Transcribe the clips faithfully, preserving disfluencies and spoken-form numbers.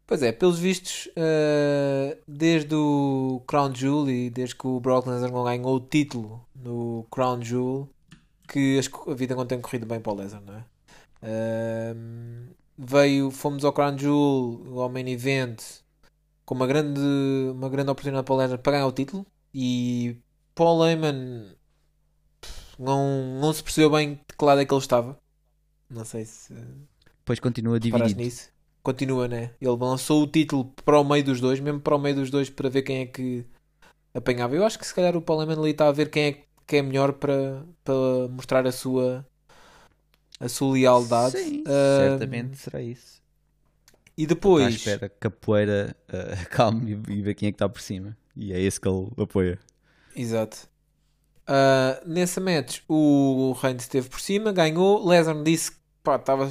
Pois é, pelos vistos, eh, desde o Crown Jewel e desde que o Brock Lesnar não ganhou o título no Crown Jewel, que as co- a vida não tem corrido bem para o Lesnar, não é? Ahm, veio, fomos ao Crown Jewel, ao main event, com uma grande, uma grande oportunidade para o Lesnar para ganhar o título e Paul Heyman não, não se percebeu bem de que lado é que ele estava. Não sei se Depois continua reparaste dividido. nisso. Continua, né? Ele lançou o título para o meio dos dois, mesmo para o meio dos dois, para ver quem é que apanhava. Eu acho que se calhar o Paul Heyman ali está a ver quem é que é melhor para, para mostrar a sua, a sua lealdade. Sim, certamente Ahm, será isso. e Ele está à depois, espera que a poeira uh, acalme e ver quem é que está por cima. E é esse que ele apoia. exato. Ah, nessa match, o Reigns esteve por cima, ganhou. Lesnar disse que pá, estava.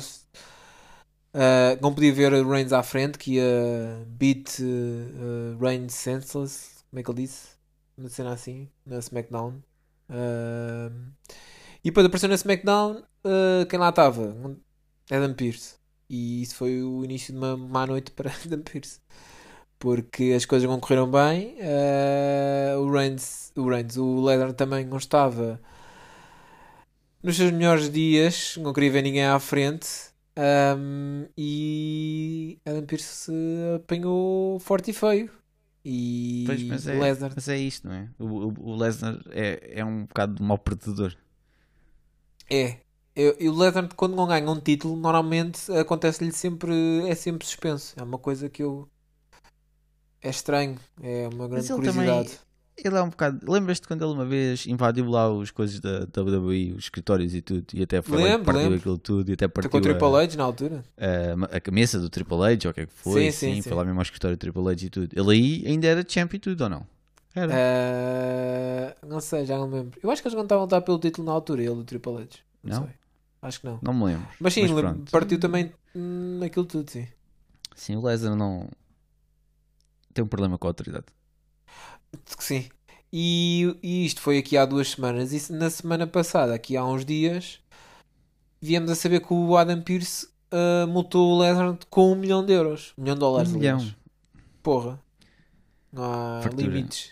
ah, não podia ver o Reigns à frente, que ia beat uh, Reigns senseless. Como é que ele disse? Uma cena assim, na SmackDown. Ah, e depois apareceu na SmackDown ah, quem lá estava? Adam Pearce. E isso foi o início de uma má noite para Adam Pearce. Porque as coisas não correram bem. ah, o Reigns, o Reigns, o Lesnar também não estava nos seus melhores dias, não queria ver ninguém à frente. Ahm, e Adam Pearce apanhou forte e feio. Pois, E mas é, Lesnar mas é isto, não é? O, o, o Lesnar é, é um bocado de mau perdedor. é. Eu- E o Lesnar, quando não ganha um título, normalmente acontece-lhe sempre. É sempre suspenso. É uma coisa que eu. É estranho. É uma Mas grande ele curiosidade. também. Ele é um bocado. Lembras-te quando ele uma vez invadiu lá os coisas da W W E, os escritórios e tudo, e até foi lá e Lembro, partiu lembro. aquilo tudo, e até Estou com o partiu Triple a, H na altura. a, a camisa do Triple H, ou o que é que foi, Sim, sim, sim, foi sim. lá mesmo ao escritório do Triple H e tudo. Ele aí ainda era champ e tudo, ou não? Era. Ah, não sei, já não me lembro. Eu acho que eles não estavam a lutar pelo título na altura, ele do Triple H. Não sei. Não? Acho que não. Não me lembro. Mas sim, Mas lem- pronto. partiu também hum, naquilo tudo, sim. Sim, o Lesnar não. Tem um problema com a autoridade. Sim. E, e isto foi aqui há duas semanas. E na semana passada, aqui há uns dias, viemos a saber que o Adam Pearce ah, multou o Lesnar com um milhão de euros. Um milhão de Um dólares, milhão. aliás. Porra. Não há Fartura. limites.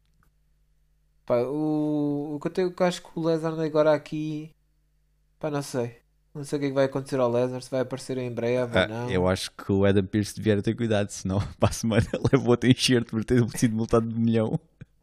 Pá, o, o que eu tenho, que eu acho que o Lesnar agora aqui. Pá, não sei. Não sei o que é que vai acontecer ao Lesnar, se vai aparecer em breve ou Ah, eu não. acho que o Adam Pearce devia ter cuidado, senão para a semana leva outro enxerto por ter sido multado de um milhão.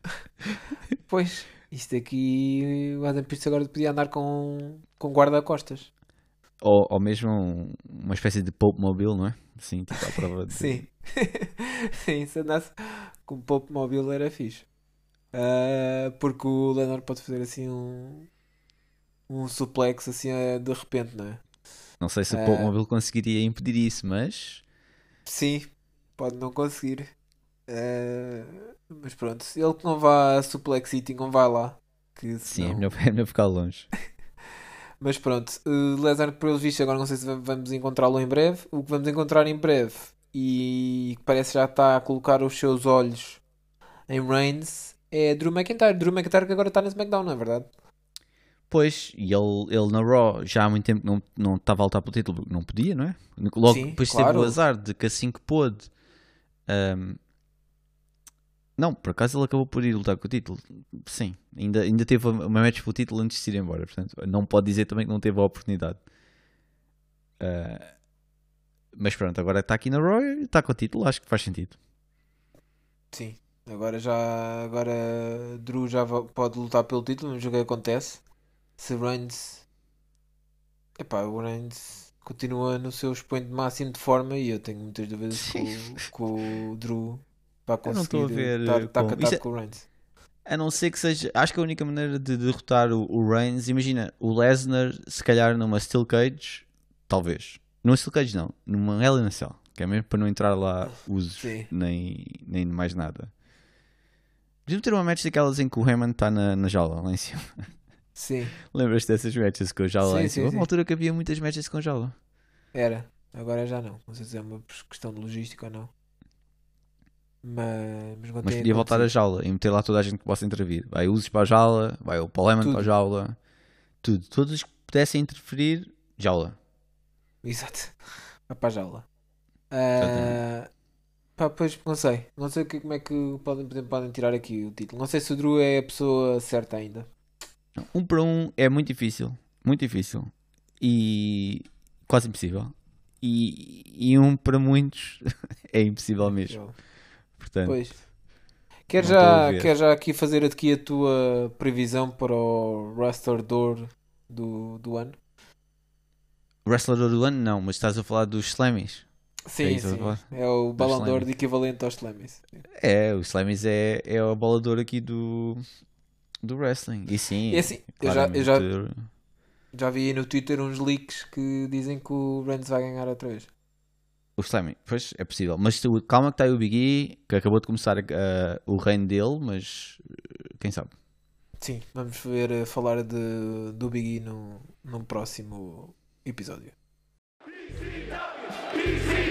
Pois, isto aqui, o Adam Pearce agora podia andar com, com guarda-costas. Ou, ou mesmo um- uma espécie de Pope Mobile, não é? Sim, tipo à prova de. Sim. Sim, se andasse com um Pope móvel era fixe. Ah, porque o Leonard pode fazer assim um, um suplex assim ah, de repente, não é? Não sei se o Pope Ah, Mobile conseguiria impedir isso, mas. sim, pode não conseguir. Ah, mas pronto, ele que não vá a Suplex City, não vai lá. Que Sim, é senão. melhor, é melhor ficar longe. Mas pronto, uh, Lesnar, pelos vistos, agora não sei se va- vamos encontrá-lo em breve. O que vamos encontrar em breve e que parece já está a colocar os seus olhos em Reigns é Drew McIntyre. Drew McIntyre que agora está na SmackDown, não é verdade? Pois, e ele, ele na Raw já há muito tempo que não, não estava a lutar pelo título, porque não podia, não é? Logo Sim, depois teve o claro. azar de que assim que pôde. ahm, não, por acaso ele acabou por ir lutar com o título. Sim, ainda, ainda teve uma match pelo título antes de ir embora. Portanto, não pode dizer também que não teve a oportunidade. Ah, mas pronto, agora está aqui na Raw e está com o título, acho que faz sentido. Sim. Agora já agora Drew já va- pode lutar pelo título, vamos ver o que acontece. Se Reigns. Epá, o Reigns continua no seu expoente máximo de forma e eu tenho muitas dúvidas que Sim, o, que o Drew vai eu não estou a conseguir ver estar eh, tá como. Isto catado é- com o Reigns. a não ser que seja. Acho que a única maneira de derrotar o, o Reigns, imagina, o Lesnar, se calhar numa Steel Cage, talvez. Numa Steel Cage não, numa Hell in a Cell, que é mesmo para não entrar lá usos Sim, nem, nem mais nada. Devíamos ter uma match daquelas em que o Heyman está na, na jaula, lá em cima. sim, Lembras-te dessas matches com a jaula lá sim, em sim, cima? Uma sim. altura que havia muitas matches com jaula. Era. Agora já não. Não sei se é uma questão de logística ou não. Mas, mas não Mas tem podia voltar a acontecido. jaula e meter lá toda a gente que possa intervir. Vai o Usos para a jaula, vai o Paul Heyman para a Tudo. jaula, tudo. Todos os que pudessem interferir, jaula. Exato. Vai para a jaula. Exatamente. Ah, Pá, pois não sei. Não sei o que- como é que podem, por exemplo, podem tirar aqui o título. Não sei se o Drew é a pessoa certa ainda. Um para um é muito difícil. Muito difícil. E quase impossível. E, e um para muitos é impossível mesmo. Eu- Portanto, Pois. Quer não estou a já, ver. quer já aqui fazer aqui a tua previsão para o Wrestler Door do, do ano? Wrestler do ano, não, mas estás a falar dos Slammies. É Sim, isso que estás a sim. falar? É o Dos Ballon d'Or Slammies. de equivalente aos Slammies. É, o Slammies é, é o bolador aqui do, do wrestling. E E sim, assim, eu já, eu claramente. já, já vi aí no Twitter uns leaks que dizem que o Reigns vai ganhar outra vez. O Slammy, pois é possível. Mas tu- calma que está aí o Big E, que acabou de começar uh, o reino dele, mas uh, quem sabe? Sim, vamos ver eh, falar de, do Big E no, num próximo episódio. P C W! P C W!